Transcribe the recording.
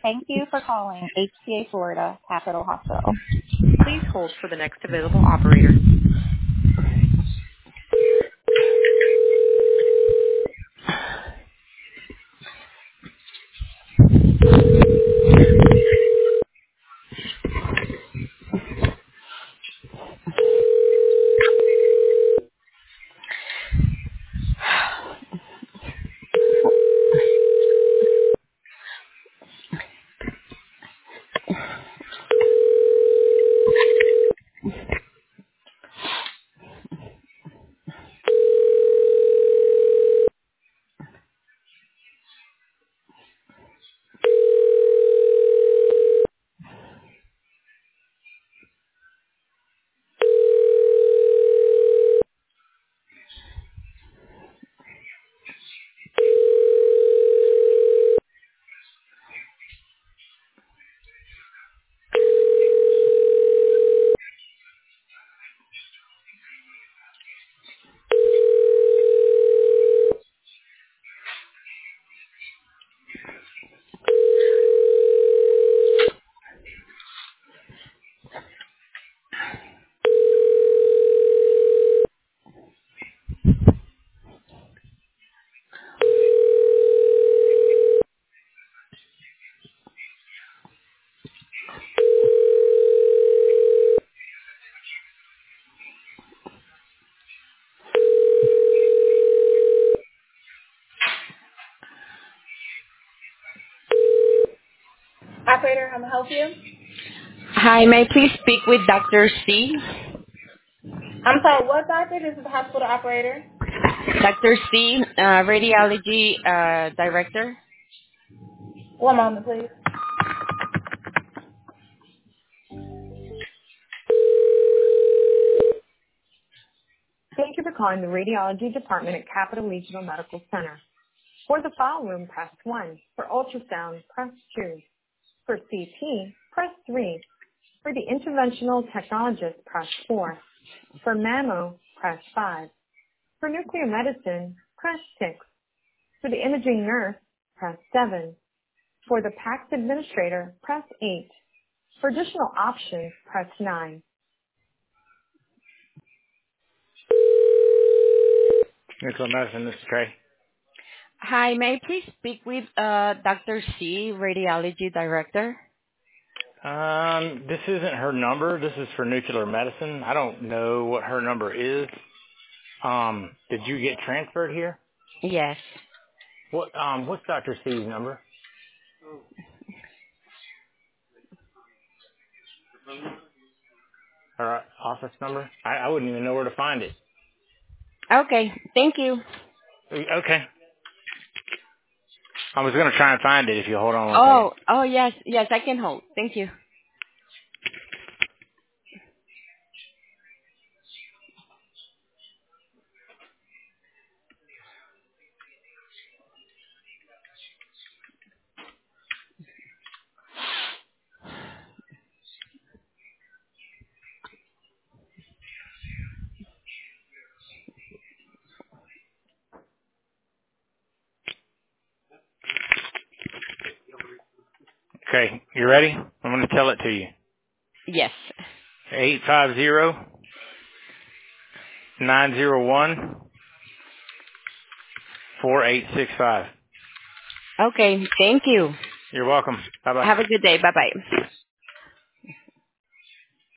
Thank you for calling HCA Florida Capital Hospital. Please hold for the next available operator. Operator, how may I help you? Hi, may I please speak with Dr. C? I'm sorry, what doctor? This is the hospital operator. Dr. C, radiology director. One moment, please. Thank you for calling the radiology department at Capital Regional Medical Center. For the file room, press 1. For ultrasound, press 2. For CT, press 3. For the interventional technologist, press 4. For mammo, press 5. For nuclear medicine, press 6. For the imaging nurse, press 7. For the PACS administrator, press 8. For additional options, press 9. Nuclear medicine, this is Trey. Hi, may I please speak with Dr. C, radiology director? This isn't her number. This is for nuclear medicine. I don't know what her number is. Did you get transferred here? Yes. What's Dr. C's number? Her office number? I wouldn't even know where to find it. Okay, thank you. Okay. I was going to try and find it if you hold on one second. Oh, yes, I can hold. Thank you. Okay, you ready? I'm going to tell it to you. Yes. 850-901-4865. Okay, thank you. You're welcome. Bye-bye. Have a good day. Bye-bye.